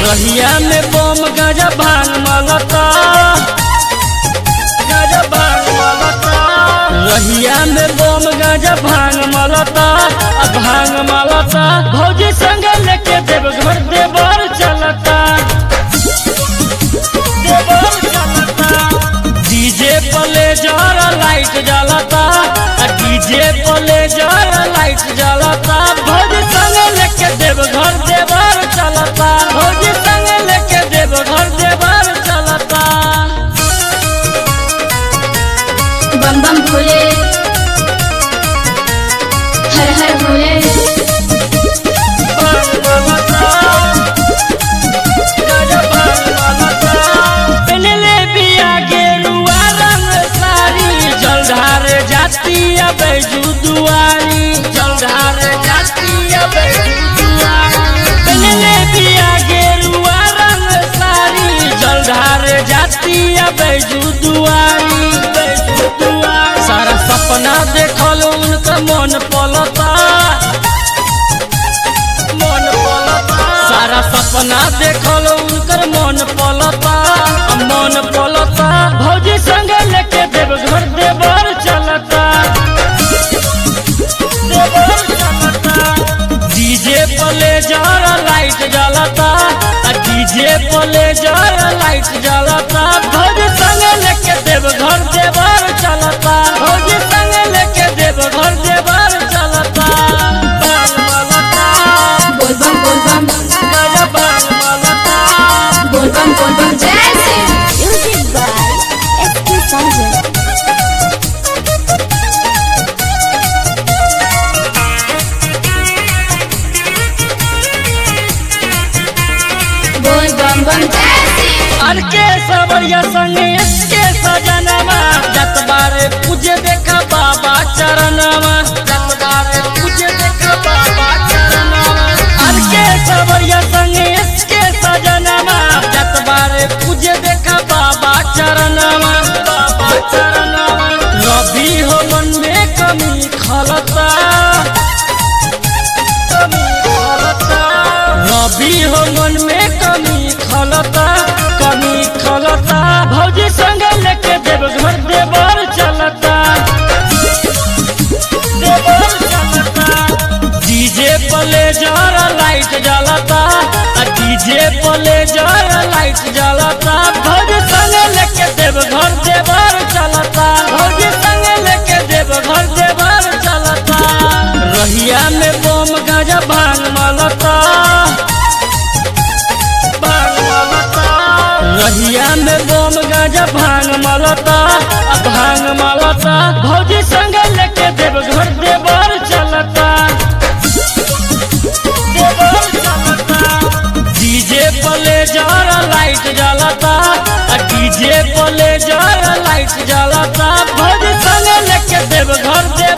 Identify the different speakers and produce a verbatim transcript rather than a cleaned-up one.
Speaker 1: रहिया में बम गाजा भांग मलता गाजा भांग मलता रहिया में बम गाजा भांग मलता भांग मलता भौजी संग लेके देव घर देवर चलता देवर चलता डीजे पले जरा लाइट जलता डीजे पले जरा लाइट जलता भौजी संग लेके देव घर देवर चलता भौजी संग लेके देव घर देवर चलता
Speaker 2: बम बम भोले हर हर भोले
Speaker 1: बैजू दुआरी जलधार जाती बैजू दुआरी पहले बिया गेरुआ रंग सारी जलधार जाती बैजू दुआरी बैजू दुआरी सारा सपना देखल उनका मन पलता मन पलता सारा सपना देखल उनकर मन पलता मन पलता भौजी संग लेके देव घर देवर चलता डीजे पले जरा लाइट जलता डीजे पले जरा लाइट जलता भौजी संग लेके देव घर देवर चलता भौजी संग लेके देव घर देवर चलता बाल मलता
Speaker 2: बोल बम बोल बम
Speaker 1: गाजा बाल मलता
Speaker 2: बोल बम बोल बम जय श्री म्यूजिक बाय एस के संजय बोल बम बम जय श्री
Speaker 1: अर के सवरिया संगे इसके सजनवा जत बारे पूजे देखा बाबा चरणवा जत बारे पूजे देखा बाबा चरणवा अर के सवरिया संगे इसके सजनवा जत बारे पूजे देखा बाबा चरणवा बाबा चरणवा रवि हो मन में कमी खलता कमी खलता रवि हो मन में कमी खलता कमी खलता भौजी संग लेके देव घर देवर चलता देवर चलता डीजे पले जरा लाइट जलता डीजे पले जरा लाइट जलता भौजी संग लेके देव घर देवर चलता भौजी संग लेके देव घर देवर चलता रहिया में बम गाजा भांग मलता रहिया में बम गाजा भांग मलता भांग मलता भौजी संग लेके देव घर देवर चलता देवर चलता डीजे पले जरा लाइट जलता डीजे पले जरा लाइट जलता भौजी संग लेके देव घर